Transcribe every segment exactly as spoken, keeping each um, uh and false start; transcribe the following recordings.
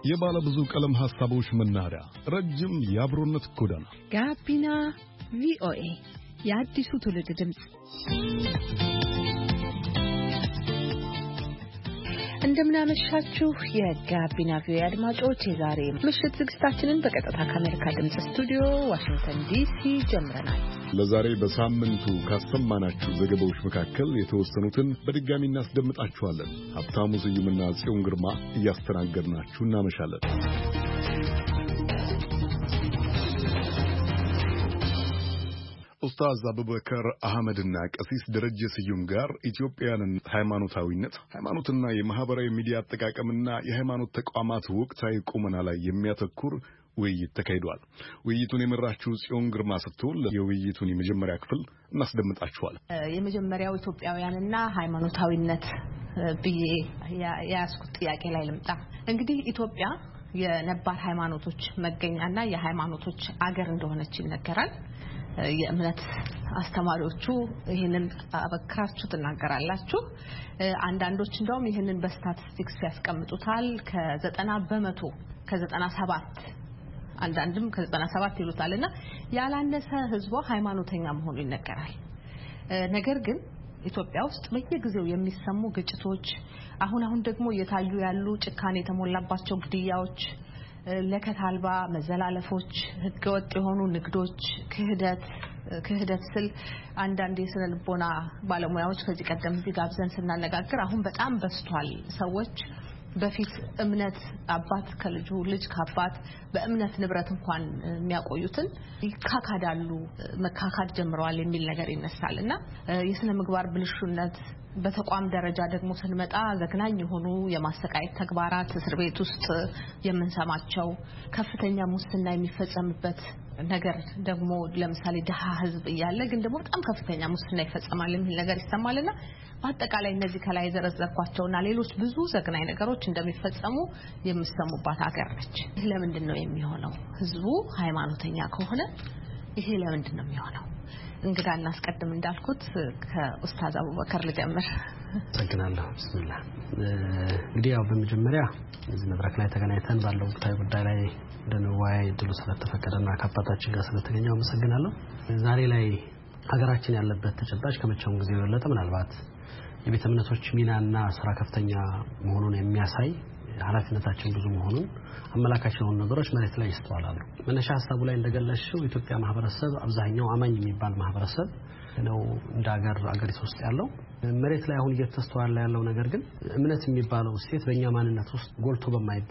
የባለ ብዙ ቀለም ሐሳቦች መናኸሪያ፣ ረጅም የአብሮነት ጎዳና ጋቢና ቪኦኤ የአዲሱ ትውልድ ድምጽ። እንደምናመሻችሁ የጋቢና ቪኦኤ አድማጮች፣ የዛሬ ምሽት ዝግጅታችንን በቀጥታ ከአሜሪካ ድምጽ ስቱዲዮ ዋሽንግተን ዲሲ ጀምረናል። ለዛሬ በሳምንቱ ካሰማናችሁ ዘገባዎች መካከል የተወሰኑትን በድጋሚ እናስደምጣችኋለን። ሀብታሙ ስዩምና ጽዮን ግርማ እያስተናገድናችሁ እናመሻለን። ኡስታዝ አቡበከር አህመድና ቀሲስ ደረጀ ስዩም ጋር ኢትዮጵያውያንን ሃይማኖታዊነት፣ ሃይማኖትና የማህበራዊ ሚዲያ አጠቃቀምና የሃይማኖት ተቋማት ወቅታዊ ቁመና ላይ የሚያተኩር ውይይት ተካሂዷል። ውይይቱን የመራችው ጽዮን ግርማ ስትሆን የውይይቱን የመጀመሪያ ክፍል እናስደምጣችኋለን። የመጀመሪያው ኢትዮጵያውያንና ሃይማኖታዊነት ብዬ ያስኩት ጥያቄ ላይ ልምጣ። እንግዲህ ኢትዮጵያ የነባር ሃይማኖቶች መገኛና የሃይማኖቶች አገር እንደሆነች ይነገራል። የእምነት አስተማሪዎቹ ይሄንን አበክራችሁ ትናገራላችሁ። አንዳንዶች እንደውም ይሄንን በስታቲስቲክስ ያስቀምጡታል። ከዘጠና በመቶ ከዘጠና ሰባት አንዳንድም ከዘጠና ሰባት ይሉታልና ያላነሰ ህዝቧ ሃይማኖተኛ መሆኑ ይነገራል። ነገር ግን ኢትዮጵያ ውስጥ በየጊዜው የሚሰሙ ግጭቶች፣ አሁን አሁን ደግሞ እየታዩ ያሉ ጭካኔ የተሞላባቸው ግድያዎች፣ ለከት አልባ መዘላለፎች፣ ህገወጥ የሆኑ ንግዶች፣ ክህደት ክህደት ስል አንዳንድ የስነ ልቦና ባለሙያዎች ከዚህ ቀደም እዚህ ጋብዘን ስናነጋግር አሁን በጣም በስቷል። ሰዎች በፊት እምነት አባት ከልጁ ልጅ ከአባት በእምነት ንብረት እንኳን የሚያቆዩትን ይካካዳሉ፣ መካካድ ጀምረዋል የሚል ነገር ይነሳልና የስነ ምግባር ብልሹነት፣ በተቋም ደረጃ ደግሞ ስንመጣ ዘግናኝ የሆኑ የማሰቃየት ተግባራት፣ እስር ቤት ውስጥ የምንሰማቸው ከፍተኛ ሙስና የሚፈጸምበት ነገር ደግሞ ለምሳሌ ደሃ ህዝብ እያለ ግን ደግሞ በጣም ከፍተኛ ሙስና ይፈጸማል የሚል ነገር ይሰማልና በአጠቃላይ እነዚህ ከላይ ዘረዘርኳቸውና ሌሎች ብዙ ዘግናኝ ነገሮች እንደሚፈጸሙ የምሰሙባት ሀገር ነች። ይሄ ለምንድን ነው የሚሆነው? ህዝቡ ሃይማኖተኛ ከሆነ ይሄ ለምንድን ነው የሚሆነው? እንግዳ እናስቀድም እንዳልኩት ከኡስታዝ አቡበከር ልጀምር። ተገናለሁ። ቢስሚላህ። እንግዲህ ያው በመጀመሪያ እዚህ መድረክ ላይ ተገናኝተን ባለው ወቅታዊ ጉዳይ ላይ እንደነዋይ ድሉ ስለተፈቀደና ከአባታችን ጋር ስለተገኘው አመሰግናለሁ። ዛሬ ላይ ሀገራችን ያለበት ተጨባጭ ከመቼውም ጊዜ የበለጠ ምናልባት የቤተ እምነቶች ሚናና ስራ ከፍተኛ መሆኑን የሚያሳይ ኃላፊነታችን ብዙ መሆኑን አመላካች የሆኑ ነገሮች መሬት ላይ ይስተዋላሉ። መነሻ ሐሳቡ ላይ እንደገለጽሽው ኢትዮጵያ ማህበረሰብ አብዛኛው አማኝ የሚባል ማህበረሰብ ነው እንደ ሀገር አገሪቱ ውስጥ ያለው። መሬት ላይ አሁን እየተስተዋለ ያለው ነገር ግን እምነት የሚባለው ሴት በእኛ ማንነት ውስጥ ጎልቶ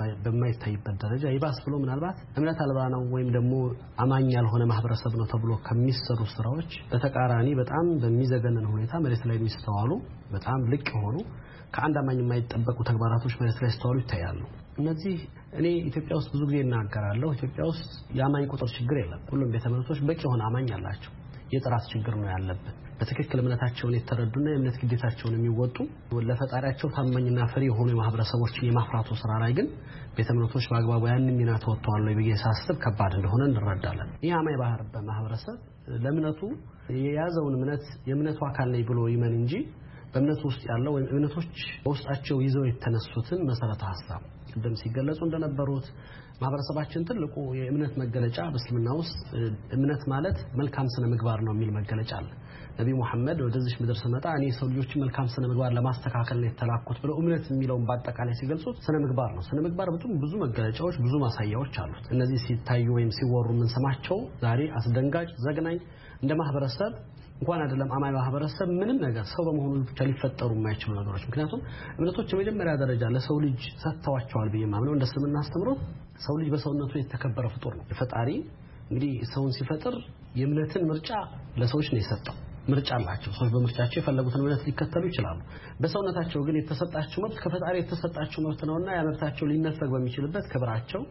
በማይታይበት ደረጃ ይባስ ብሎ ምናልባት እምነት አልባ ነው ወይም ደግሞ አማኝ ያልሆነ ማህበረሰብ ነው ተብሎ ከሚሰሩ ስራዎች በተቃራኒ በጣም በሚዘገነን ሁኔታ መሬት ላይ የሚስተዋሉ በጣም ልቅ ሆኑ ከአንድ አማኝ የማይጠበቁ ተግባራቶች መሬት ላይ ስተዋሉ ይታያሉ። እነዚህ እኔ ኢትዮጵያ ውስጥ ብዙ ጊዜ እናገራለሁ። ኢትዮጵያ ውስጥ የአማኝ ቁጥር ችግር የለም። ሁሉም ቤተ እምነቶች በቂ የሆነ አማኝ አላቸው። የጥራት ችግር ነው ያለበት። በትክክል እምነታቸውን የተረዱና የእምነት ግዴታቸውን የሚወጡ ለፈጣሪያቸው ታማኝና ፍሬ የሆኑ ማህበረሰቦችን የማፍራቱ ስራ ላይ ግን ቤተ እምነቶች በአግባቡ ያንን ሚና ተወጥተዋል ወይ ብዬ ሳስብ ከባድ እንደሆነ እንረዳለን። ይህ አማኝ ባህር በማህበረሰብ ለእምነቱ የያዘውን እምነት የእምነቱ አካል ነኝ ብሎ ይመን እንጂ በእምነቱ ውስጥ ያለው ወይም እምነቶች በውስጣቸው ይዘው የተነሱትን መሰረተ ሐሳብ እንደም ሲገለጹ እንደነበሩት ማህበረሰባችን ትልቁ የእምነት መገለጫ በእስልምና ውስጥ እምነት ማለት መልካም ስነ ምግባር ነው የሚል መገለጫ አለ። ነብዩ መሐመድ ወደዚህ ምድር ሲመጣ እኔ ሰው ልጆች መልካም ስነ ምግባር ለማስተካከል ነው የተላኩት ብለው እምነት የሚለውን በአጠቃላይ ሲገልጹት ስነ ምግባር ነው። ስነ ምግባር በጣም ብዙ መገለጫዎች ብዙ ማሳያዎች አሉት። እነዚህ ሲታዩ ወይም ሲወሩ ምን ሰማቸው ዛሬ አስደንጋጭ ዘግናኝ እንደ ማህበረሰብ እንኳን አይደለም አማኝ ማህበረሰብ ምንም ነገር ሰው በመሆኑ ብቻ ሊፈጠሩ የማይችሉ ነገሮች። ምክንያቱም እምነቶች የመጀመሪያ ደረጃ ለሰው ልጅ ሰጥተዋቸዋል ብዬ ማምነው እንደ እስልምና አስተምሮ ሰው ልጅ በሰውነቱ የተከበረ ፍጡር ነው። ፈጣሪ እንግዲህ ሰውን ሲፈጥር የእምነትን ምርጫ ለሰዎች ነው የሰጠው። ምርጫ አላቸው። ሰዎች በምርጫቸው የፈለጉትን እምነት ሊከተሉ ይችላሉ። በሰውነታቸው ግን የተሰጣቸው መብት ከፈጣሪ የተሰጣቸው መብት ነውና ያ መብታቸው ሊነፈግ በሚችልበት ክብራቸው፣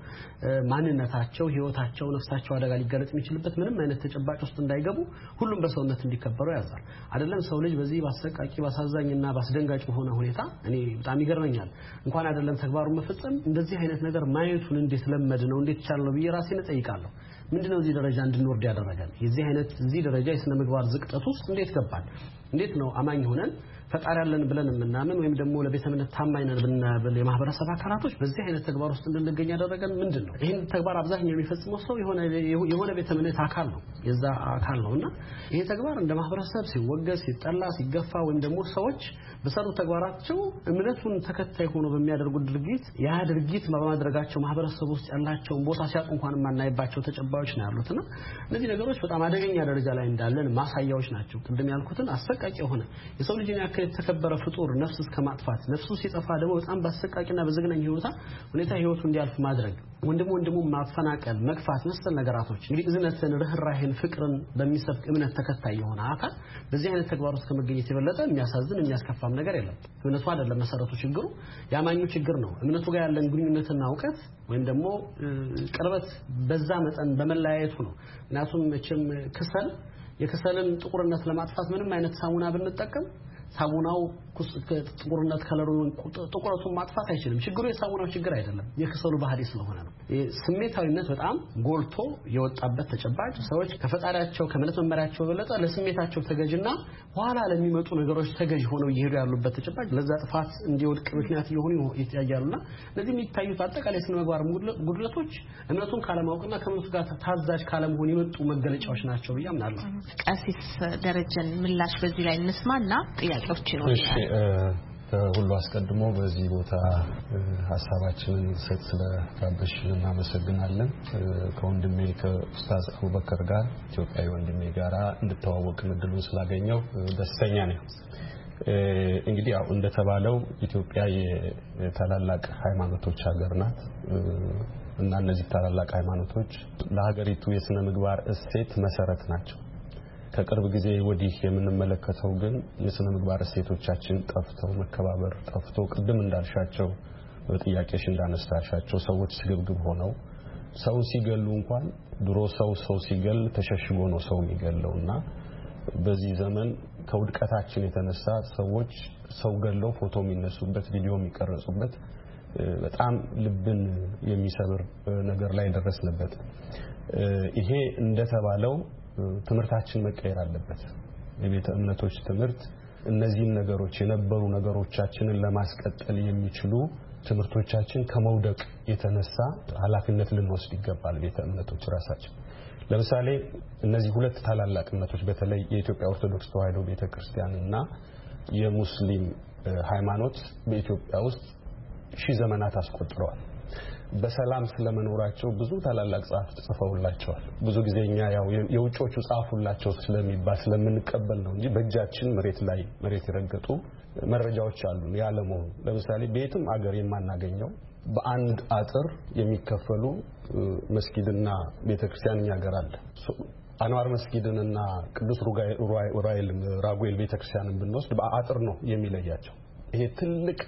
ማንነታቸው፣ ህይወታቸው፣ ነፍሳቸው አደጋ ሊገለጽ የሚችልበት ምንም አይነት ተጨባጭ ውስጥ እንዳይገቡ ሁሉም በሰውነት እንዲከበሩ ያዛል። አይደለም ሰው ልጅ በዚህ ባሰቃቂ ባሳዛኝና ባስደንጋጭ በሆነ ሁኔታ እኔ በጣም ይገርመኛል። እንኳን አይደለም ተግባሩን መፈጸም እንደዚህ አይነት ነገር ማየቱን እንዴት ለመድ ነው እንዴት ቻለ ነው ብዬ ራሴን እጠይቃለሁ። ምንድነው እዚህ ደረጃ እንድንወርድ ያደረገን? የዚህ አይነት እዚህ ደረጃ የስነ ምግባር ዝቅጠት ውስጥ እንዴት ገባን? እንዴት ነው አማኝ ሆነን ፈጣሪ ያለን ብለን እናምን ወይም ደግሞ ለቤተ እምነት ታማኝ ነን ብናብል የማህበረሰብ አካላቶች በዚህ አይነት ተግባር ውስጥ እንድንገኝ ያደረገን ምንድነው? ይሄን ተግባር አብዛኛው የሚፈጽመው ሰው የሆነ የሆነ ቤተ እምነት አካል ነው የዛ አካል ነውና ይሄ ተግባር እንደ ማህበረሰብ ሲወገዝ ሲጠላ ሲገፋ ወይም ደግሞ ሰዎች በሰሩ ተግባራቸው እምነቱን ተከታይ ሆኖ በሚያደርጉት ድርጊት ያ ድርጊት በማድረጋቸው ማህበረሰብ ውስጥ ያላቸው ቦታ ሲያጡ እንኳን ማናይባቸው ተጨባጮች ነው ያሉትና እነዚህ ነገሮች በጣም አደገኛ ደረጃ ላይ እንዳለን ማሳያዎች ናቸው። ቅድም ያልኩትን አሰቃቂ የሆነ የሰው ልጅን ያክል የተከበረ ፍጡር ነፍስ እስከማጥፋት ነፍሱ ሲጠፋ ደግሞ በጣም በአሰቃቂና በዘግናኝ ሁኔታ ሁኔታ ህይወቱ እንዲያልፍ ማድረግ ወንድሙ ወንድሙ ማፈናቀል መግፋት መሰል ነገራቶች እንግዲህ እዝነትን ርህራሄን ፍቅርን በሚሰብክ እምነት ተከታይ የሆነ አካል በዚህ አይነት ተግባር ውስጥ ከመገኘት የበለጠ የሚያሳዝን የሚያስከፋም ነገር የለም። እምነቱ አይደለም መሰረቱ ችግሩ ያማኙ ችግር ነው። እምነቱ ጋር ያለን ግንኙነትና ዕውቀት ወይም ደግሞ ቅርበት በዛ መጠን በመለያየቱ ነው። ምክንያቱም መቼም ክሰል የክሰልን ጥቁርነት ለማጥፋት ምንም አይነት ሳሙና ብንጠቀም ሳሙናው ጥቁርነት ከለሩን ጥቁረቱን ማጥፋት አይችልም። ችግሩ የሳሙናው ችግር አይደለም የክሰሉ ባህሪ ስለሆነ ነው። ስሜታዊነት በጣም ጎልቶ የወጣበት ተጨባጭ ሰዎች ከፈጣሪያቸው ከመለስ መመሪያቸው በለጠ ለስሜታቸው ተገዥና ኋላ ለሚመጡ ነገሮች ተገዥ ሆነው ይሄዱ ያሉበት ተጨባጭ ለዛ ጥፋት እንዲወድቅ ምክንያት እየሆኑ ይታያሉና ለዚህ የሚታዩት አጠቃላይ ስነ ምግባር ጉድለቶች እምነቱን ካለማወቅና ከእምነቱ ጋር ታዛዥ ካለመሆን የመጡ መገለጫዎች ናቸው ብዬ አምናለሁ። ቀሲስ ደረጀን ምላሽ በዚህ ላይ እንስማና ጥያቄዎች ነው። እሺ ሁሉ አስቀድሞ በዚህ ቦታ ሐሳባችንን ሰጥ ስለጋበሽ እናመሰግናለን። ከወንድሜ ከኡስታዝ አቡበከር ጋር ኢትዮጵያዊ ወንድሜ ጋራ እንድተዋወቅ እድሉን ስላገኘው ደስተኛ ነኝ። እንግዲህ ያው እንደተባለው ኢትዮጵያ የታላላቅ ሃይማኖቶች ሀገር ናት እና እነዚህ ታላላቅ ሃይማኖቶች ለሀገሪቱ የሥነ ምግባር እሴት መሰረት ናቸው። ከቅርብ ጊዜ ወዲህ የምንመለከተው ግን የሥነ ምግባር እሴቶቻችን ጠፍተው መከባበር ጠፍቶ ቅድም እንዳልሻቸው በጥያቄሽ እንዳነሳሻቸው ሰዎች ስግብግብ ሆነው ሰው ሲገሉ እንኳን ድሮ ሰው ሰው ሲገል ተሸሽጎ ነው ሰው የሚገለውና በዚህ ዘመን ከውድቀታችን የተነሳ ሰዎች ሰው ገለው ፎቶ የሚነሱበት ቪዲዮ የሚቀርጹበት በጣም ልብን የሚሰብር ነገር ላይ ደረስንበት። ይሄ እንደተባለው ትምህርታችን መቀየር አለበት። የቤተ እምነቶች ትምህርት እነዚህን ነገሮች የነበሩ ነገሮቻችንን ለማስቀጠል የሚችሉ ትምህርቶቻችን ከመውደቅ የተነሳ ኃላፊነት ልንወስድ ይገባል። ቤተ እምነቶች ራሳቸው ለምሳሌ እነዚህ ሁለት ታላላቅ እምነቶች በተለይ የኢትዮጵያ ኦርቶዶክስ ተዋሕዶ ቤተክርስቲያንና የሙስሊም ሃይማኖት በኢትዮጵያ ውስጥ ሺህ ዘመናት አስቆጥረዋል። በሰላም ስለመኖራቸው ብዙ ታላላቅ ጻፍት ጽፈውላቸዋል። ብዙ ጊዜኛ ያው የውጮቹ ጻፉላቸው ስለሚባል ስለምንቀበል ነው እንጂ በእጃችን መሬት ላይ መሬት ይረገጡ መረጃዎች አሉ ያለመሆኑ። ለምሳሌ ቤትም አገር የማናገኘው በአንድ አጥር የሚከፈሉ መስጊድና ቤተክርስቲያን ያገር አለ። አንዋር መስጊድንና ቅዱስ ሩራኤል ራጉኤል ቤተክርስቲያንን ብንወስድ በአጥር ነው የሚለያቸው። ይሄ ትልቅ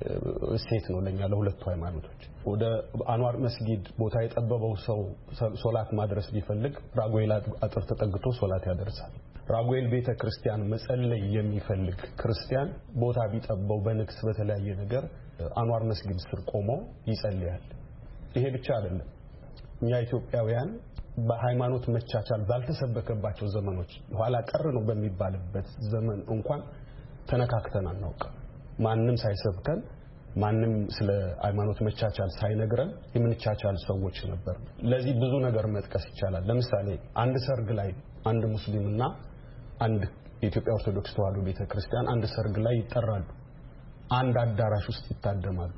እሴት ነው ለኛ ለሁለቱ ሃይማኖቶች። ወደ አንዋር መስጊድ ቦታ የጠበበው ሰው ሶላት ማድረስ ቢፈልግ ራጉኤል አጥር ተጠግቶ ሶላት ያደርሳል። ራጉኤል ቤተክርስቲያን መጸለይ የሚፈልግ ክርስቲያን ቦታ ቢጠበው በንክስ በተለያየ ነገር አንዋር መስጊድ ስር ቆሞ ይጸልያል። ይሄ ብቻ አይደለም። እኛ ኢትዮጵያውያን በሃይማኖት መቻቻል ባልተሰበከባቸው ዘመኖች ኋላ ቀር ነው በሚባልበት ዘመን እንኳን ተነካክተን አናውቅም። ማንንም ሳይሰብከን ማንንም ስለ ሃይማኖት መቻቻል ሳይነግረን የምንቻቻል ሰዎች ነበር። ለዚህ ብዙ ነገር መጥቀስ ይቻላል። ለምሳሌ አንድ ሰርግ ላይ አንድ ሙስሊምና አንድ የኢትዮጵያ ኦርቶዶክስ ተዋሕዶ ቤተክርስቲያን አንድ ሰርግ ላይ ይጠራሉ። አንድ አዳራሽ ውስጥ ይታደማሉ።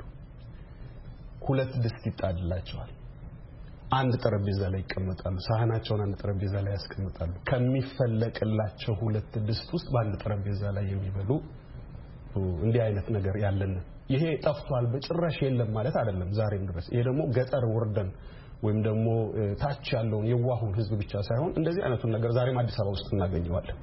ሁለት ድስት ይጣድላቸዋል። አንድ ጠረጴዛ ላይ ይቀመጣሉ። ሳህናቸውን አንድ ጠረጴዛ ላይ ያስቀምጣሉ። ከሚፈለቅላቸው ሁለት ድስት ውስጥ በአንድ ጠረጴዛ ላይ የሚበሉ እንዲህ አይነት ነገር ያለን ይሄ ጠፍቷል በጭራሽ የለም ማለት አይደለም ዛሬም ድረስ። ይሄ ደግሞ ገጠር ወርደን ወይም ደግሞ ታች ያለውን የዋሁን ህዝብ ብቻ ሳይሆን እንደዚህ አይነቱን ነገር ዛሬም አዲስ አበባ ውስጥ እናገኘዋለን።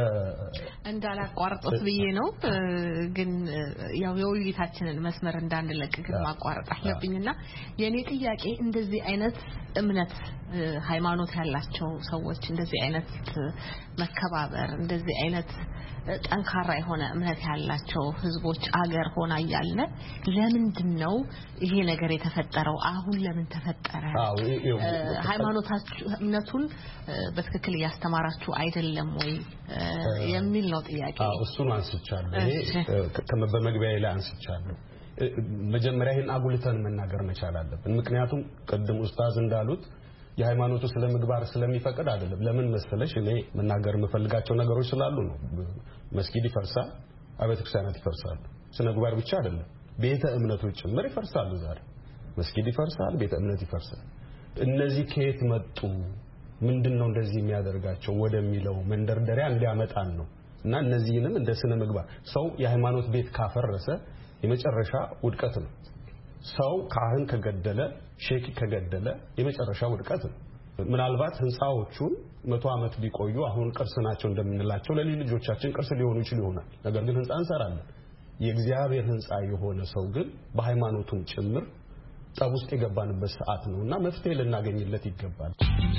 እንዳላቋርጦት ብዬ ነው ግን ያው የውይይታችንን መስመር እንዳንለቅ ግን ማቋረጥ አለብኝና የኔ ጥያቄ እንደዚህ አይነት እምነት ሃይማኖት ያላቸው ሰዎች እንደዚህ አይነት መከባበር እንደዚህ አይነት ጠንካራ የሆነ እምነት ያላቸው ህዝቦች አገር ሆና ያያለ ለምንድን ነው ይሄ ነገር የተፈጠረው? አሁን ለምን ተፈጠረ? አዎ ሃይማኖታችሁ እምነቱን በትክክል ያስተማራችሁ አይደለም ወይ የሚል ነው ጥያቄ አዎ እሱን አንስቻለሁ እኔ በመግቢያዬ ላይ አንስቻለሁ መጀመሪያ ይሄን አጉልተን መናገር መቻል አለብን ምክንያቱም ቀደም ኡስታዝ እንዳሉት የሃይማኖቱ ስለምግባር ስለሚፈቅድ አይደለም ለምን መሰለሽ እኔ መናገር የምፈልጋቸው ነገሮች ስላሉ ነው መስጊድ ይፈርሳል አብያተ ክርስቲያናት ይፈርሳሉ ስለምግባር ብቻ አይደለም ቤተ እምነቶች ጭምር ይፈርሳሉ ዛሬ መስጊድ ይፈርሳል ቤተ እምነት ይፈርሳል እነዚህ ከየት መጡ ምንድነው እንደዚህ የሚያደርጋቸው ወደሚለው መንደርደሪያ እንዲያመጣን ነው እና እነዚህንም እንደ ስነ ምግባር ሰው የሃይማኖት ቤት ካፈረሰ የመጨረሻ ውድቀት ነው ሰው ካህን ከገደለ ሼክ ከገደለ የመጨረሻ ውድቀት ነው ምናልባት ህንጻዎቹን መቶ አመት ቢቆዩ አሁን ቅርስ ናቸው እንደምንላቸው ለልጆቻችን ቅርስ ሊሆኑ ይችላል ይሆናል ነገር ግን ህንጻ እንሰራለን የእግዚአብሔር ህንጻ የሆነ ሰው ግን በሃይማኖቱም ጭምር ጠብ ውስጥ የገባንበት ሰዓት ነውና መፍትሄ ልናገኝለት ይገባል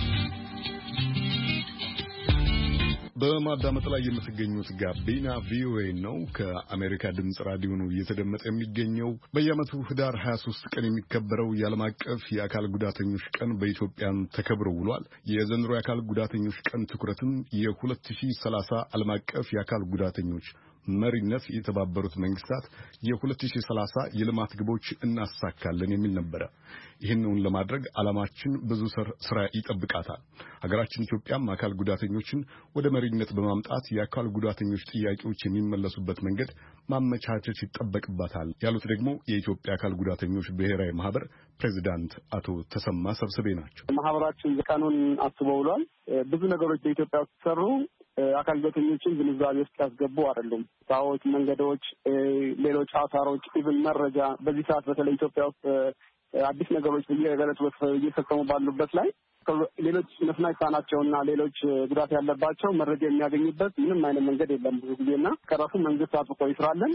በማዳመጥ ላይ የምትገኙት ጋቢና ቪኦኤ ነው ከአሜሪካ ድምጽ ራዲዮ ነው እየተደመጠ የሚገኘው በየዓመቱ ህዳር ሃያ ሶስት ቀን የሚከበረው የዓለም አቀፍ የአካል ጉዳተኞች ቀን በኢትዮጵያም ተከብሮ ውሏል የዘንድሮ የአካል ጉዳተኞች ቀን ትኩረትም የ2030 ዓለም አቀፍ የአካል ጉዳተኞች መሪነት የተባበሩት መንግስታት የ2030 የልማት ግቦች እናሳካለን የሚል ነበር ይህንን ለማድረግ ዓላማችን ብዙ ስራ ይጠብቃታል ሀገራችን ኢትዮጵያም አካል ጉዳተኞችን ወደ መሪነት በማምጣት የአካል ጉዳተኞች ጥያቄዎች የሚመለሱበት መንገድ ማመቻቸት ይጠበቅባታል ያሉት ደግሞ የኢትዮጵያ አካል ጉዳተኞች ብሔራዊ ማህበር ፕሬዝዳንት አቶ ተሰማ ሰብስቤ ናቸው ማህበራችን ቀኑን አስበው ውሏል ብዙ ነገሮች በኢትዮጵያ ውስጥ ተሰሩ አካል ጉዳተኞችን ግንዛቤ ውስጥ ያስገቡ አይደሉም ታዎች መንገዶች ሌሎች አሳሮች ኢቭን መረጃ በዚህ ሰዓት በተለይ ኢትዮጵያ ውስጥ አዲስ ነገሮች በየገለቱ እየተሰጠሙ ባሉበት ላይ ሌሎች መስማት የተሳናቸውና ሌሎች ጉዳት ያለባቸው መረጃ የሚያገኙበት ምንም አይነት መንገድ የለም ብዙ ጊዜና ከራሱ መንግስት አጥብቆ ይስራለን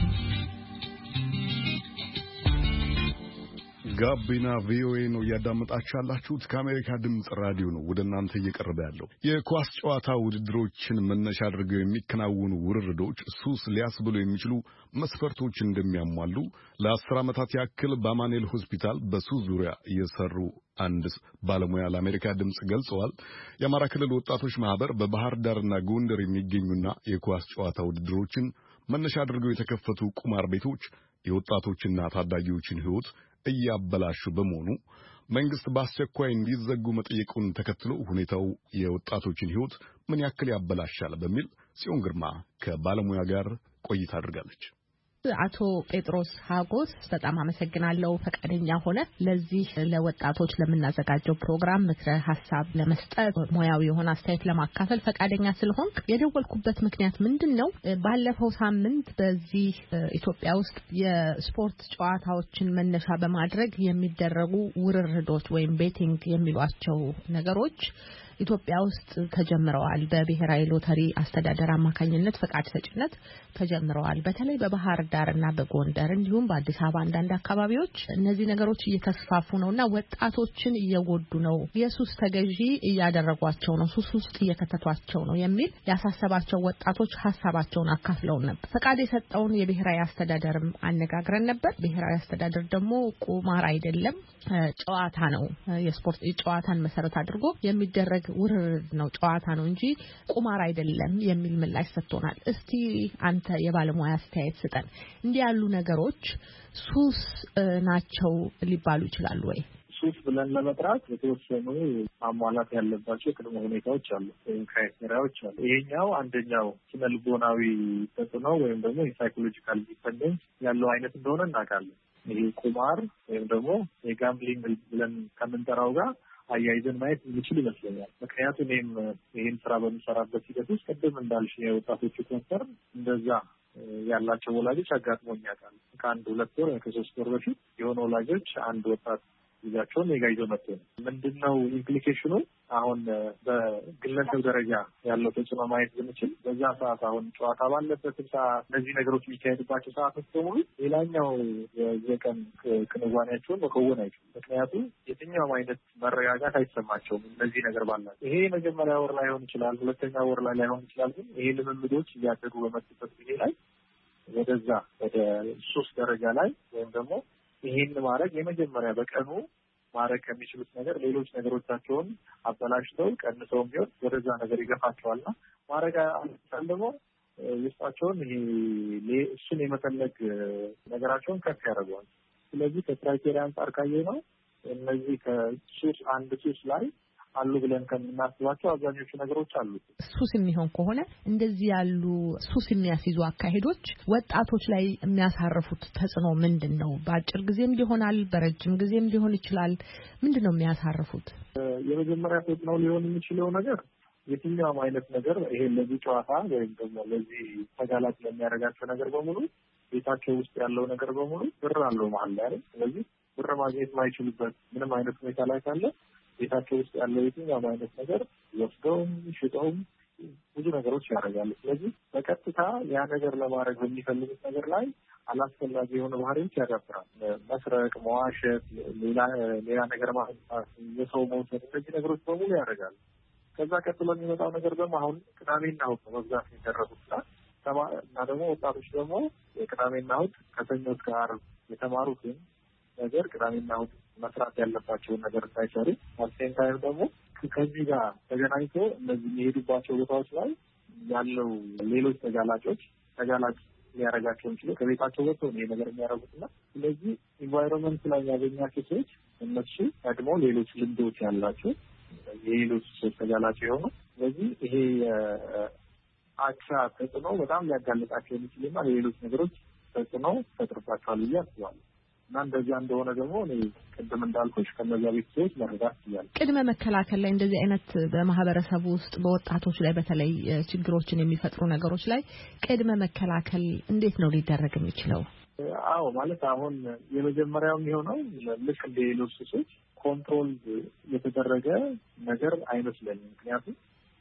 ጋቢና ቪኦኤ ነው ያዳመጣችሁ ያላችሁት ከአሜሪካ ድምጽ ራዲዮ ነው ወደ እናንተ እየቀረበ ያለው የኳስ ጨዋታ ውድድሮችን መነሻ አድርገው የሚከናወኑ ውርርዶች ሱስ ሊያስብሉ የሚችሉ መስፈርቶች እንደሚያሟሉ ለአስር ዓመታት ያክል በአማኑኤል ሆስፒታል በሱስ ዙሪያ እየሰሩ አንድ ባለሙያ ለአሜሪካ ድምጽ ገልጸዋል የአማራ ክልል ወጣቶች ማህበር በባህር ዳርና ጎንደር የሚገኙና የኳስ ጨዋታ ውድድሮችን መነሻ አድርገው የተከፈቱ ቁማር ቤቶች የወጣቶችና ታዳጊዎችን ህይወት እያበላሹ በመሆኑ መንግስት በአስቸኳይ እንዲዘጉ መጠየቁን ተከትሎ ሁኔታው የወጣቶችን ህይወት ምን ያክል ያበላሻል በሚል ጽዮን ግርማ ከባለሙያ ጋር ቆይታ አድርጋለች አቶ ጴጥሮስ ሀጎስ በጣም አመሰግናለሁ ፈቃደኛ ሆነ ለዚህ ለወጣቶች ለምናዘጋጀው ፕሮግራም ምክረ ሐሳብ ለመስጠት ሙያዊ የሆነ አስተያየት ለማካፈል ፈቃደኛ ስለሆንክ የደወልኩበት ምክንያት ምንድነው ባለፈው ሳምንት በዚህ ኢትዮጵያ ውስጥ የስፖርት ጨዋታዎችን መነሻ በማድረግ የሚደረጉ ውርርዶች ወይም ቤቲንግ የሚሏቸው ነገሮች ኢትዮጵያ ውስጥ ተጀምረዋል በብሔራዊ ሎተሪ አስተዳደር አማካኝነት ፈቃድ ሰጭነት ተጀምረዋል በተለይ በባህር ዳርና በጎንደር እንዲሁም በአዲስ አበባ አንዳንድ አካባቢዎች እነዚህ ነገሮች እየተስፋፉ ነውና ወጣቶችን እየጎዱ ነው የሱስ ተገዢ እያደረጓቸው ነው ሱስ ውስጥ እየከተቷቸው ነው የሚል ያሳሰባቸው ወጣቶች ሐሳባቸውን አካፍለውን ነበር ፈቃድ የሰጠውን የብሔራዊ አስተዳደርም አነጋግረን ነበር ብሔራዊ አስተዳደር ደግሞ ቁማር አይደለም ጨዋታ ነው የስፖርት ጨዋታን መሰረት አድርጎ የሚደረግ ውርርድ ነው ጨዋታ ነው እንጂ ቁማር አይደለም የሚል ምላሽ ሰጥቶናል እስቲ አንተ የባለሙያ አስተያየት ስጠን እንዲህ ያሉ ነገሮች ሱስ ናቸው ሊባሉ ይችላሉ ወይ ሱስ ብለን ለመጥራት የተወሰኑ ማሟላት ያለባቸው ቅድመ ሁኔታዎች አሉ ወይም ክራይቴሪያዎች አሉ ይሄኛው አንደኛው ስነልቦናዊ ተጽዕኖ ወይም ደግሞ ሳይኮሎጂካል ዲፔንደንስ ያለው አይነት እንደሆነ እናውቃለን ይሄ ቁማር ወይም ደግሞ የጋምብሊንግ ብለን ከምንጠራው ጋር አያይዘን ማየት የሚችል ይመስለኛል ምክንያቱም እኔም ይሄን ስራ በሚሰራበት ሂደት ውስጥ ቀደም እንዳልሽ የወጣቶቹ ኮንሰርን እንደዛ ያላቸው ወላጆች አጋጥሞኝ ያውቃል ከአንድ ሁለት ወር ከሶስት ወር በፊት የሆነ ወላጆች አንድ ወጣት ይዛቸውን የጋይዞ መጥቶ ነው ምንድነው ኢምፕሊኬሽኑ አሁን በግለሰብ ደረጃ ያለው ተጽዕኖ ማየት ብንችል በዛ ሰዓት አሁን ጨዋታ ባለበት ሰዓት እነዚህ ነገሮች የሚካሄድባቸው ሰዓቶች በሙሉ ሌላኛው የቀን ክንዋኔያቸውን መከወን አይችሉም ምክንያቱም የትኛውም አይነት መረጋጋት አይሰማቸውም እነዚህ ነገር ባላቸው ይሄ የመጀመሪያ ወር ላይ ሆን ይችላል ሁለተኛ ወር ላይ ላይሆን ይችላል ግን ይሄ ልምምዶች እያደጉ በመጡበት ጊዜ ላይ ወደዛ ወደ ሶስት ደረጃ ላይ ወይም ደግሞ ይሄን ማድረግ የመጀመሪያ በቀኑ ማረክ የሚችሉት ነገር ሌሎች ነገሮቻቸውን አበላሽተው ቀንሰውም ቢሆን ወደዛ ነገር ይገፋቸዋልና ማረጋ አንተን ደግሞ ውስጣቸውን ይሄ እሱን የመፈለግ ነገራቸውን ከፍ ያደርገዋል። ስለዚህ ከክራይቴሪያ አንፃር ካየ ነው እነዚህ ከሱስ አንድ ሱስ ላይ አሉ ብለን ከምናስባቸው አብዛኞቹ ነገሮች አሉ። ሱስ የሚሆን ከሆነ እንደዚህ ያሉ ሱስ የሚያስይዙ አካሄዶች ወጣቶች ላይ የሚያሳርፉት ተጽዕኖ ምንድነው? በአጭር ጊዜም ሊሆናል በረጅም ጊዜም ሊሆን ይችላል። ምንድነው የሚያሳርፉት? የመጀመሪያ ተጽዕኖ ሊሆን የሚችለው ነገር የትኛውም አይነት ነገር ይሄ ለዚህ ጨዋታ ወይም ደግሞ ለዚህ ተጋላጭ ለሚያደርጋቸው ነገር በሙሉ ቤታቸው ውስጥ ያለው ነገር በሙሉ ብር አለው ማለት ነው። ስለዚህ ብር ማግኘት ማይችሉበት ምንም አይነት ሁኔታ ላይ ካለ ቤታቸው ውስጥ ያለው የትኛውም አይነት ነገር ወስደውም ሽጠውም ብዙ ነገሮች ያደርጋሉ። ስለዚህ በቀጥታ ያ ነገር ለማድረግ በሚፈልጉት ነገር ላይ አላስፈላጊ የሆነ ባህሪዎች ያዳብራል። መስረቅ፣ መዋሸት፣ ሌላ ሌላ ነገር ማድረግ፣ የሰው መውሰድ፣ እነዚህ ነገሮች በሙሉ ያደርጋሉ። ከዛ ቀጥሎ የሚመጣው ነገር ደግሞ አሁን ቅዳሜና እሑድ ነው በብዛት የሚደረጉት እና ደግሞ ወጣቶች ደግሞ የቅዳሜና እሑድ ከሰኞ እስከ ዓርብ የተማሩትን ነገር ቅዳሜና እሑድ መስራት ያለባቸውን ነገር ሳይሰሩ አሴን ታይም ደግሞ ከዚህ ጋር ተገናኝቶ እነዚህ የሚሄዱባቸው ቦታዎች ላይ ያለው ሌሎች ተጋላጮች ተጋላጭ ሊያደርጋቸው እንችላል ከቤታቸው ወጥተው ነው ነገር የሚያደርጉትና ስለዚህ ኢንቫይሮንመንት ላይ ያገኛቸው ሰዎች እነሱ ቀድሞ ሌሎች ልምዶች ያላቸው የሌሎች ሰዎች ተጋላጭ የሆኑ ስለዚህ ይሄ አቻ ተጽዕኖ በጣም ሊያጋልጣቸው የሚችልና ሌሎች ነገሮች ተጽዕኖ ፈጥሮባቸዋል ብዬ አስባለሁ። እና እንደዚያ እንደሆነ ደግሞ እኔ ቅድም እንዳልኩሽ ከነዚያ ቤተሰቦች መረዳት ይችላል። ቅድመ መከላከል ላይ እንደዚህ አይነት በማህበረሰቡ ውስጥ በወጣቶች ላይ በተለይ ችግሮችን የሚፈጥሩ ነገሮች ላይ ቅድመ መከላከል እንዴት ነው ሊደረግ የሚችለው? አዎ ማለት አሁን የመጀመሪያው የሚሆነው ልክ እንደ ሌሎች ሱሶች ኮንትሮል የተደረገ ነገር አይመስለኝም። ምክንያቱም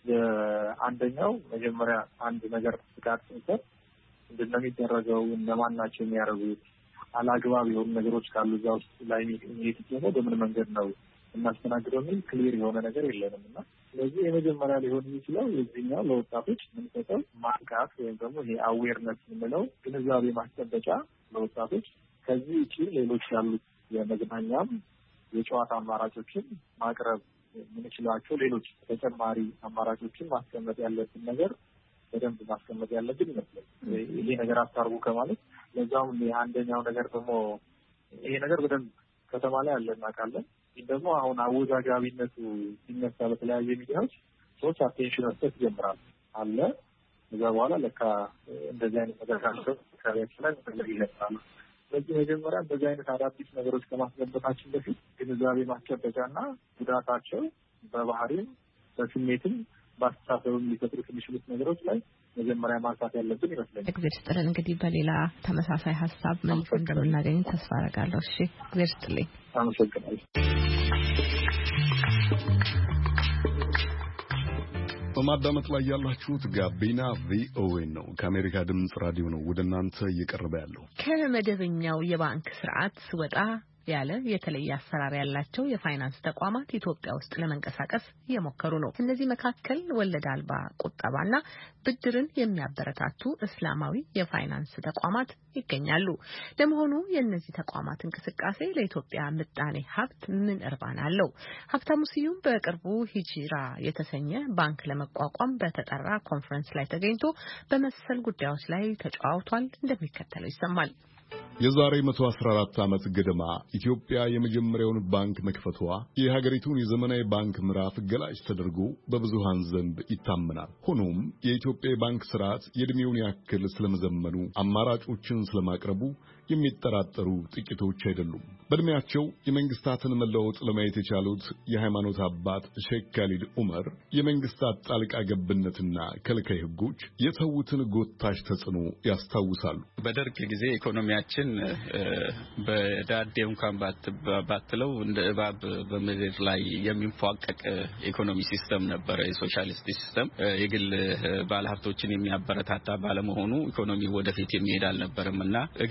አንደኛው መጀመሪያ አንድ ነገር ፍቃድ ሲሰጥ ምንድን ነው የሚደረገው? እነማን ናቸው የሚያደርጉት? አላግባብ የሆኑ ነገሮች ካሉ እዛ ውስጥ ላይ የሚሄዱት በምን መንገድ ነው እናስተናግደው የሚል ክሊር የሆነ ነገር የለንም እና ስለዚህ የመጀመሪያ ሊሆን የሚችለው የዚህኛው ለወጣቶች የምንሰጠው ማንቃት ወይም ደግሞ ይሄ አዌርነስ የምንለው ግንዛቤ ማስጨበጫ ለወጣቶች ከዚህ ውጪ ሌሎች ያሉት የመዝናኛም የጨዋታ አማራጮችን ማቅረብ የምንችላቸው ሌሎች ተጨማሪ አማራጮችን ማስቀመጥ ያለብን ነገር በደንብ ማስቀመጥ ያለብን ይመስላል። ይሄ ነገር አታርጉ ከማለት ለዛም አንደኛው ነገር ደግሞ ይሄ ነገር በደንብ ከተማ ላይ አለ እናውቃለን። ግን ደግሞ አሁን አወዛጋቢነቱ ሲነሳ በተለያየ ሚዲያዎች ሰዎች አቴንሽን መስጠት ይጀምራሉ አለ ከዛ በኋላ ለካ እንደዚህ አይነት ነገር ካለው ከቤት ላይ ነገር ይለጣሉ። ስለዚህ መጀመሪያ እንደዚህ አይነት አዳዲስ ነገሮች ከማስገባታችን በፊት ግንዛቤ ማስጨበጫና ጉዳታቸው በባህሪም በስሜትም በአስተሳሰብም ሊፈጥሩት የሚችሉት ነገሮች ላይ መጀመሪያ ማንሳት ያለብን ይመስለኛል። እግዚአብሔር ይስጥልን። እንግዲህ በሌላ ተመሳሳይ ሀሳብ መልስ እንደምናገኝ ተስፋ አደርጋለሁ። እሺ፣ እግዚአብሔር ይስጥልኝ። አመሰግናለሁ። በማዳመጥ ላይ ያላችሁት ጋቢና ቪኦኤ ነው። ከአሜሪካ ድምጽ ራዲዮ ነው ወደ እናንተ እየቀረበ ያለው። ከመደበኛው የባንክ ስርዓት ወጣ ያለ የተለየ አሰራር ያላቸው የፋይናንስ ተቋማት ኢትዮጵያ ውስጥ ለመንቀሳቀስ እየሞከሩ ነው። እነዚህ መካከል ወለድ አልባ ቁጠባና ብድርን የሚያበረታቱ እስላማዊ የፋይናንስ ተቋማት ይገኛሉ። ለመሆኑ የእነዚህ ተቋማት እንቅስቃሴ ለኢትዮጵያ ምጣኔ ሀብት ምን እርባና አለው? ሀብታሙ ስዩም በቅርቡ ሂጂራ የተሰኘ ባንክ ለመቋቋም በተጠራ ኮንፈረንስ ላይ ተገኝቶ በመሰል ጉዳዮች ላይ ተጫውቷል። እንደሚከተለው ይሰማል። የዛሬ መቶ አስራ አራት ዓመት ገደማ ኢትዮጵያ የመጀመሪያውን ባንክ መክፈቷ የሀገሪቱን የዘመናዊ ባንክ ምዕራፍ ገላጭ ተደርጎ በብዙሃን ዘንድ ይታመናል። ሆኖም የኢትዮጵያ የባንክ ስርዓት የዕድሜውን ያክል ስለመዘመኑ፣ አማራጮችን ስለማቅረቡ የሚጠራጠሩ ጥቂቶች አይደሉም። በዕድሜያቸው የመንግስታትን መለወጥ ለማየት የቻሉት የሃይማኖት አባት ሼክ ካሊድ ዑመር የመንግስታት ጣልቃ ገብነትና ከልካይ ህጎች የተዉትን ጎታች ተጽዕኖ ያስታውሳሉ። በደርግ ጊዜ ኢኮኖሚያችን በዳዴ እንኳን ባትለው እንደ እባብ በመሬት ላይ የሚንፏቀቅ ኢኮኖሚ ሲስተም ነበር። የሶሻሊስት ሲስተም የግል ባለሀብቶችን የሚያበረታታ ባለመሆኑ ኢኮኖሚ ወደፊት የሚሄድ አልነበረምና እግር አልባ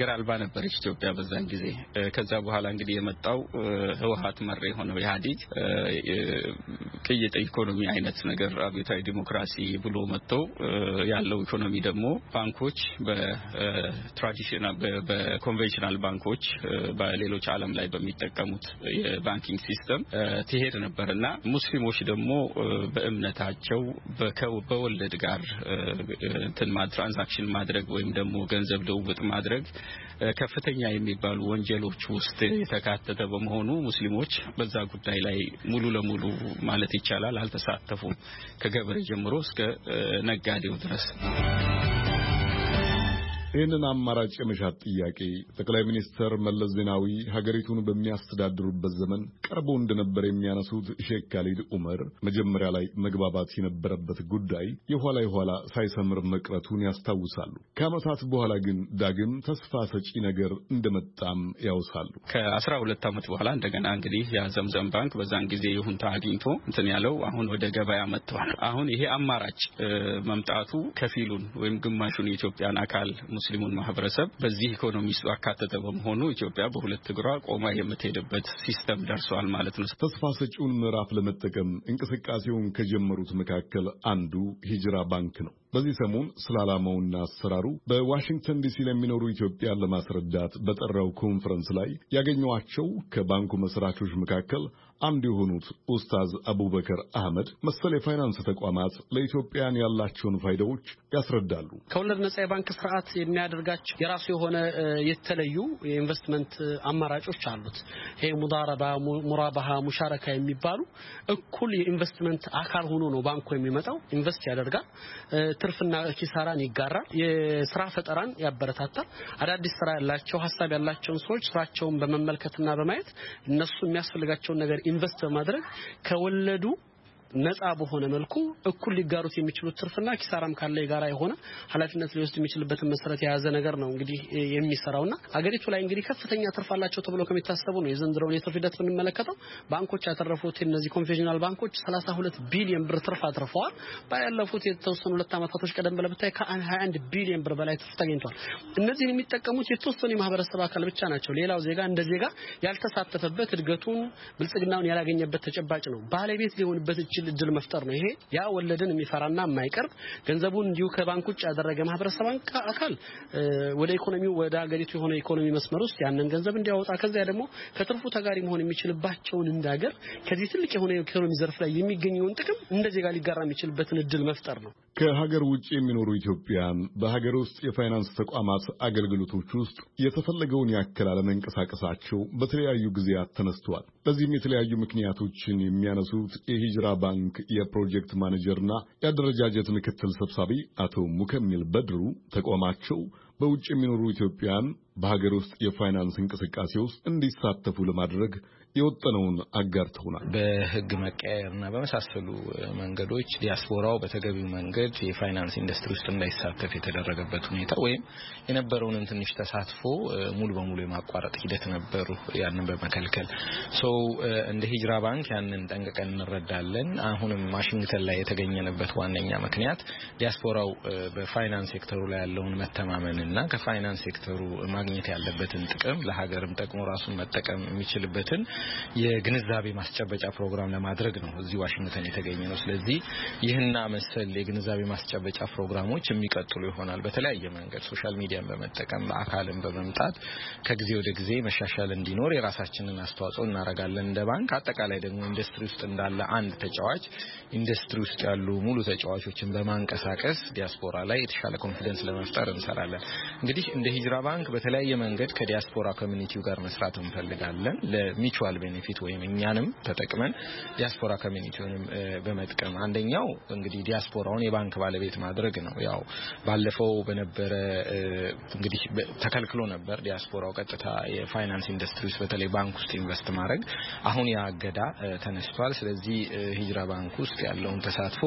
ነበረች ኢትዮጵያ በዛን ጊዜ። ከዛ በኋላ እንግዲህ የመጣው ህወሓት መር የሆነው ኢህአዴግ ቅይጥ ኢኮኖሚ አይነት ነገር አብዮታዊ ዲሞክራሲ ብሎ መጥቶ ያለው ኢኮኖሚ ደግሞ ባንኮች በትራዲሽናል በኮንቬንሽናል ባንኮች በሌሎች ዓለም ላይ በሚጠቀሙት የባንኪንግ ሲስተም ትሄድ ነበርና ሙስሊሞች ደግሞ በእምነታቸው በወለድ ጋር እንትን ትራንዛክሽን ማድረግ ወይም ደግሞ ገንዘብ ልውውጥ ማድረግ ከፍተኛ የሚባሉ ወንጀሎች ውስጥ የተካተተ በመሆኑ ሙስሊሞች በዛ ጉዳይ ላይ ሙሉ ለሙሉ ማለት ይቻላል አልተሳተፉም ከገበሬ ጀምሮ እስከ ነጋዴው ድረስ። ይህንን አማራጭ የመሻት ጥያቄ ጠቅላይ ሚኒስትር መለስ ዜናዊ ሀገሪቱን በሚያስተዳድሩበት ዘመን ቀርቦ እንደነበር የሚያነሱት ሼክ ካሊድ ዑመር መጀመሪያ ላይ መግባባት የነበረበት ጉዳይ የኋላ የኋላ ሳይሰምር መቅረቱን ያስታውሳሉ። ከዓመታት በኋላ ግን ዳግም ተስፋ ሰጪ ነገር እንደመጣም ያውሳሉ። ከአስራ ሁለት ዓመት በኋላ እንደገና እንግዲህ ያ ዘምዘም ባንክ በዛን ጊዜ ይሁንታ አግኝቶ እንትን ያለው አሁን ወደ ገበያ መጥቷል። አሁን ይሄ አማራጭ መምጣቱ ከፊሉን ወይም ግማሹን የኢትዮጵያን አካል ሙስሊሙን ማህበረሰብ በዚህ ኢኮኖሚ ውስጥ አካተተ በመሆኑ ኢትዮጵያ በሁለት እግሯ ቆማ የምትሄድበት ሲስተም ደርሷል ማለት ነው። ተስፋ ሰጪውን ምዕራፍ ለመጠቀም እንቅስቃሴውን ከጀመሩት መካከል አንዱ ሂጅራ ባንክ ነው። በዚህ ሰሞን ስለ ዓላማውና አሰራሩ በዋሽንግተን ዲሲ ለሚኖሩ ኢትዮጵያን ለማስረዳት በጠራው ኮንፈረንስ ላይ ያገኘዋቸው ከባንኩ መስራቾች መካከል አንዱ የሆኑት ኡስታዝ አቡበከር አህመድ መሰል የፋይናንስ ተቋማት ለኢትዮጵያን ያላቸውን ፋይዳዎች ያስረዳሉ። ከወለድ ነጻ የባንክ ስርዓት የሚያደርጋቸው የራሱ የሆነ የተለዩ የኢንቨስትመንት አማራጮች አሉት። ይሄ ሙዳረባ፣ ሙራባሃ፣ ሙሻረካ የሚባሉ እኩል የኢንቨስትመንት አካል ሆኖ ነው ባንኩ የሚመጣው። ኢንቨስት ያደርጋል፣ ትርፍና ኪሳራን ይጋራል፣ የስራ ፈጠራን ያበረታታል። አዳዲስ ስራ ያላቸው ሐሳብ ያላቸውን ሰዎች ስራቸውን በመመልከትና በማየት እነሱ የሚያስፈልጋቸው ነገር ኢንቨስት በማድረግ ከወለዱ ነፃ በሆነ መልኩ እኩል ሊጋሩት የሚችሉት ትርፍና ኪሳራም ካለ የጋራ የሆነ ኃላፊነት ሊወስድ የሚችልበትን መሰረት የያዘ ነገር ነው እንግዲህ የሚሰራውና አገሪቱ ላይ እንግዲህ ከፍተኛ ትርፍ አላቸው ተብሎ ከሚታሰቡ ነው የዘንድሮውን የትርፍ ሂደት ብንመለከተው ባንኮች ያተረፉት እነዚህ ኮንቬንሽናል ባንኮች ሰላሳ ሁለት ቢሊዮን ብር ትርፍ አትርፈዋል። ባያለፉት የተወሰኑ ሁለት ዓመታቶች ቀደም ብለው ብታይ ከሀያ አንድ ቢሊዮን ብር በላይ ትርፍ ተገኝቷል። እነዚህን የሚጠቀሙት የተወሰኑ የማህበረሰብ አካል ብቻ ናቸው። ሌላው ዜጋ እንደ ዜጋ ያልተሳተፈበት እድገቱን ብልጽግናውን ያላገኘበት ተጨባጭ ነው። ባለቤት ሊሆንበት እድል መፍጠር ነው። ይሄ ያ ወለድን የሚፈራና የማይቀርብ ገንዘቡን እንዲሁ ከባንክ ውጭ ያደረገ ማህበረሰብ አካል ወደ ኢኮኖሚው ወደ ሀገሪቱ የሆነ ኢኮኖሚ መስመር ውስጥ ያንን ገንዘብ እንዲያወጣ ከዚያ ደግሞ ከትርፉ ተጋሪ መሆን የሚችልባቸውን እንዳገር ከዚህ ትልቅ የሆነ ኢኮኖሚ ዘርፍ ላይ የሚገኘውን ጥቅም እንደዚህ ጋር ሊጋራ የሚችልበትን እድል መፍጠር ነው። ከሀገር ውጭ የሚኖሩ ኢትዮጵያን በሀገር ውስጥ የፋይናንስ ተቋማት አገልግሎቶች ውስጥ የተፈለገውን ያክል አለመንቀሳቀሳቸው በተለያዩ ጊዜያት ተነስተዋል። በዚህም የተለያዩ ምክንያቶችን የሚያነሱት የሂጅራ ባንክ የፕሮጀክት ማኔጀርና የአደረጃጀት ምክትል ሰብሳቢ አቶ ሙከሚል በድሩ ተቋማቸው በውጭ የሚኖሩ ኢትዮጵያን በሀገር ውስጥ የፋይናንስ እንቅስቃሴ ውስጥ እንዲሳተፉ ለማድረግ የወጠነውን አጋርተውናል። በህግ መቀየርና በመሳሰሉ መንገዶች ዲያስፖራው በተገቢው መንገድ የፋይናንስ ኢንዱስትሪ ውስጥ እንዳይሳተፍ የተደረገበት ሁኔታ ወይም የነበረውን ትንሽ ተሳትፎ ሙሉ በሙሉ የማቋረጥ ሂደት ነበሩ። ያንን በመከልከል ሶ እንደ ሂጅራ ባንክ ያንን ጠንቅቀን እንረዳለን። አሁንም ዋሽንግተን ላይ የተገኘንበት ዋነኛ ምክንያት ዲያስፖራው በፋይናንስ ሴክተሩ ላይ ያለውን መተማመንና ከፋይናንስ ሴክተሩ ማግኘት ያለበትን ጥቅም ለሀገርም ጠቅሞ ራሱን መጠቀም የሚችልበትን የግንዛቤ ማስጨበጫ ፕሮግራም ለማድረግ ነው እዚህ ዋሽንግተን የተገኘነው። ስለዚህ ይህና መሰል የግንዛቤ ማስጨበጫ ፕሮግራሞች የሚቀጥሉ ይሆናል። በተለያየ መንገድ ሶሻል ሚዲያን በመጠቀም በአካልም በመምጣት ከጊዜ ወደ ጊዜ መሻሻል እንዲኖር የራሳችንን አስተዋጽኦ እናደርጋለን እንደ ባንክ። አጠቃላይ ደግሞ ኢንዱስትሪ ውስጥ እንዳለ አንድ ተጫዋች ኢንዱስትሪ ውስጥ ያሉ ሙሉ ተጫዋቾችን በማንቀሳቀስ ዲያስፖራ ላይ የተሻለ ኮንፊደንስ ለመፍጠር እንሰራለን። እንግዲህ እንደ ሂጅራ ባንክ በተለያየ መንገድ ከዲያስፖራ ኮሚኒቲው ጋር መስራት እንፈልጋለን ለሚቹዋል ቤኔፊት ወይም እኛንም ተጠቅመን ዲያስፖራ ኮሚኒቲውንም በመጥቀም አንደኛው እንግዲህ ዲያስፖራውን የባንክ ባለቤት ማድረግ ነው። ያው ባለፈው በነበረ እንግዲህ ተከልክሎ ነበር ዲያስፖራው ቀጥታ የፋይናንስ ኢንዱስትሪ ውስጥ በተለይ ባንክ ውስጥ ኢንቨስት ማድረግ። አሁን ያገዳ ተነስቷል። ስለዚህ ሂጅራ ባንክ ውስጥ ያለውን ተሳትፎ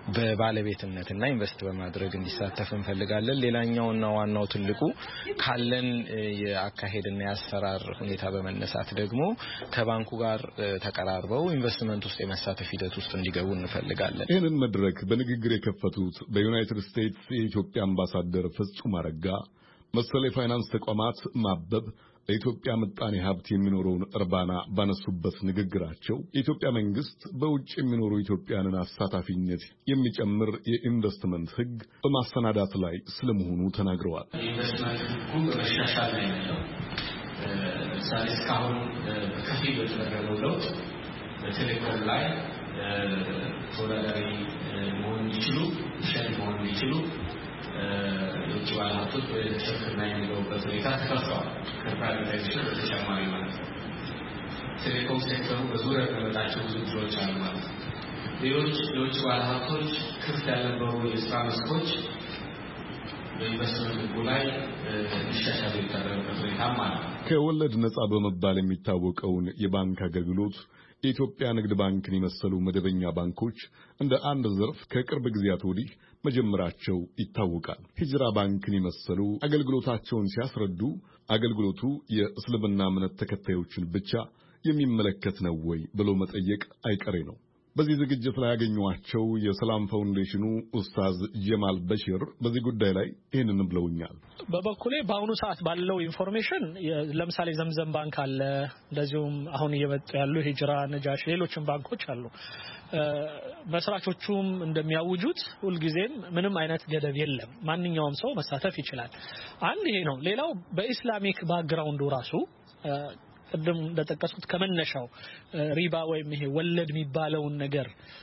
በባለቤትነትና ኢንቨስት በማድረግ እንዲሳተፍ እንፈልጋለን። ሌላኛውና ዋናው ትልቁ ካለን የአካሄድና የአሰራር ሁኔታ በመነሳት ደግሞ ከባንኩ ጋር ተቀራርበው ኢንቨስትመንት ውስጥ የመሳተፍ ሂደት ውስጥ እንዲገቡ እንፈልጋለን። ይህንን መድረክ በንግግር የከፈቱት በዩናይትድ ስቴትስ የኢትዮጵያ አምባሳደር ፍጹም አረጋ መሰለ ፋይናንስ ተቋማት ማበብ ለኢትዮጵያ ምጣኔ ሀብት የሚኖረውን እርባና ባነሱበት ንግግራቸው የኢትዮጵያ መንግስት በውጭ የሚኖሩ ኢትዮጵያንን አሳታፊነት የሚጨምር የኢንቨስትመንት ህግ በማሰናዳት ላይ ስለመሆኑ ተናግረዋል። ኢንቨስትመንት ህጉ በመሻሻል ላይ ነው። ለምሳሌ እስካሁን በከፊል የተደረገው ለውጥ በቴሌኮም ላይ ተወዳዳሪ መሆን እንዲችሉ ሸሪክ መሆን እንዲችሉ የውጭ ባለሀብቶች በሽርክና የሚገቡበት ሁኔታ ተከፍቷል። ከፕራይቬታይዜሽን በተጨማሪ ማለት ነው። ቴሌኮም ሴክተሩ በዙሪያ የሚመጣቸው ብዙ ድሮች አሉ ማለት ነው። ሌሎች የውጭ ባለሀብቶች ክፍት ያልነበሩ የስራ መስኮች በኢንቨስትመንት ህጉ ላይ ሊሻሻሉ የተደረገበት ሁኔታም አለ። ከወለድ ነጻ በመባል የሚታወቀውን የባንክ አገልግሎት የኢትዮጵያ ንግድ ባንክን የመሰሉ መደበኛ ባንኮች እንደ አንድ ዘርፍ ከቅርብ ጊዜያት ወዲህ መጀመራቸው ይታወቃል። ሂጅራ ባንክን የመሰሉ አገልግሎታቸውን ሲያስረዱ አገልግሎቱ የእስልምና እምነት ተከታዮችን ብቻ የሚመለከት ነው ወይ ብሎ መጠየቅ አይቀሬ ነው። በዚህ ዝግጅት ላይ ያገኘኋቸው የሰላም ፋውንዴሽኑ ኡስታዝ ጀማል በሽር በዚህ ጉዳይ ላይ ይህንን ብለውኛል። በበኩሌ በአሁኑ ሰዓት ባለው ኢንፎርሜሽን ለምሳሌ ዘምዘም ባንክ አለ፣ እንደዚሁም አሁን እየመጡ ያሉ ሂጅራ፣ ነጃሽ፣ ሌሎችም ባንኮች አሉ። መስራቾቹም እንደሚያውጁት ሁልጊዜም ምንም አይነት ገደብ የለም፣ ማንኛውም ሰው መሳተፍ ይችላል። አንድ ይሄ ነው። ሌላው በኢስላሚክ ባክግራውንዱ ራሱ ቀደም እንደተጠቀሱት ከመነሻው ሪባ ወይም ይሄ ወለድ የሚባለውን ነገር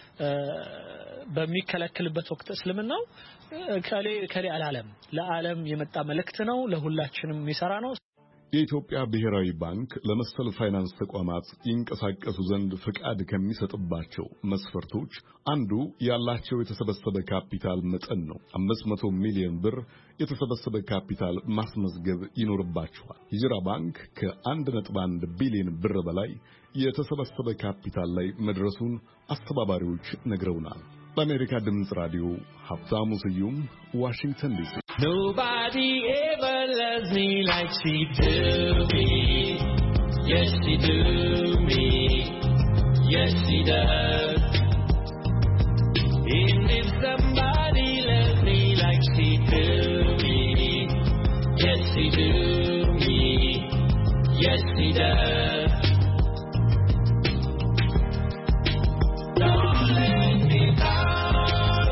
በሚከለክልበት ወቅት እስልምናው ከሌ ከሌ አላለም ለዓለም የመጣ መልእክት ነው፣ ለሁላችንም የሚሰራ ነው። የኢትዮጵያ ብሔራዊ ባንክ ለመሰል ፋይናንስ ተቋማት ይንቀሳቀሱ ዘንድ ፍቃድ ከሚሰጥባቸው መስፈርቶች አንዱ ያላቸው የተሰበሰበ ካፒታል መጠን ነው። አምስት መቶ ሚሊዮን ብር የተሰበሰበ ካፒታል ማስመዝገብ ይኖርባቸዋል። ሂጅራ ባንክ ከአንድ ነጥብ አንድ ቢሊዮን ብር በላይ የተሰበሰበ ካፒታል ላይ መድረሱን አስተባባሪዎች ነግረውናል። በአሜሪካ ድምፅ ራዲዮ ሀብታሙ ስዩም ዋሽንግተን ዲሲ። Nobody ever loves me like she do me. Yes, she do me. Yes, she does. And if somebody loves me like she do me, yes, she do me. Yes, she does. Don't let me down.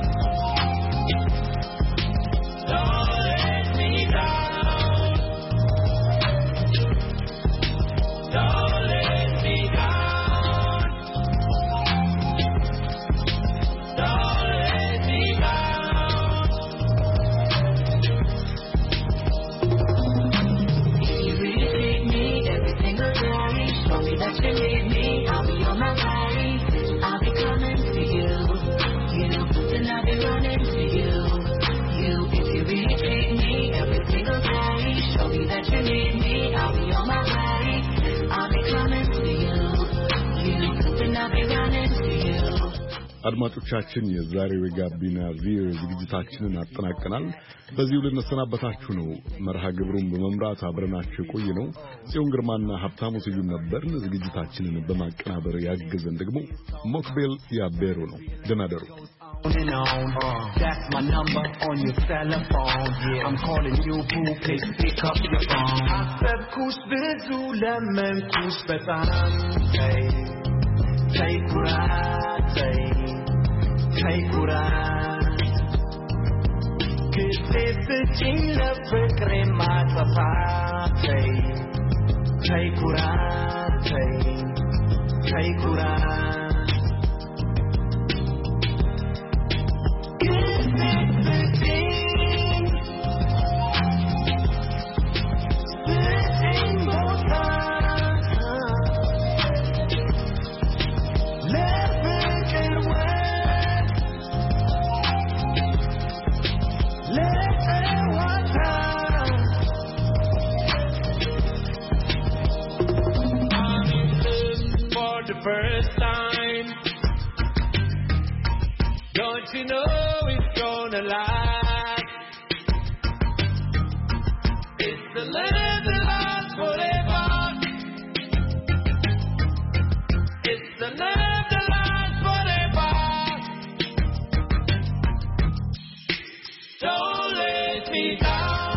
Don't let me down. Don't let me down. Don't let me down. If you really treat me every single day, show me that you need me, I'll be on my way. I'll be coming to you, you, then I'll be running to you, you. If you really treat me every single day, show me that you need me, I'll be on my way. I'll be coming to you, you, then I'll be running to you. አድማጮቻችን የዛሬው የጋቢና ቪኦኤ ዝግጅታችንን አጠናቀናል። በዚሁ ልንሰናበታችሁ ነው። መርሃ ግብሩን በመምራት አብረናችሁ ቆይ ነው ጽዮን ግርማና ሀብታሙ ስዩም ነበርን። ዝግጅታችንን በማቀናበር ያገዘን ደግሞ ሞክቤል ያቤሮ ነው። ደህና ደሩ። That's my number on your cell phone. Yeah, I'm calling you, boo. Please pick up your phone. አሰብኩሽ ብዙ ለመንኩሽ በጣም ተይ ተይ ኩራት ተይ ተይ ኩራት ጊዜ ስጪኝ ለፍቅሬ ማጠፋ ተይ ተይ ኩራት ተይ ተይ ኩራት First time, don't you know it's gonna last? It's the love that lasts forever. It's the love that lasts forever. Don't let me down.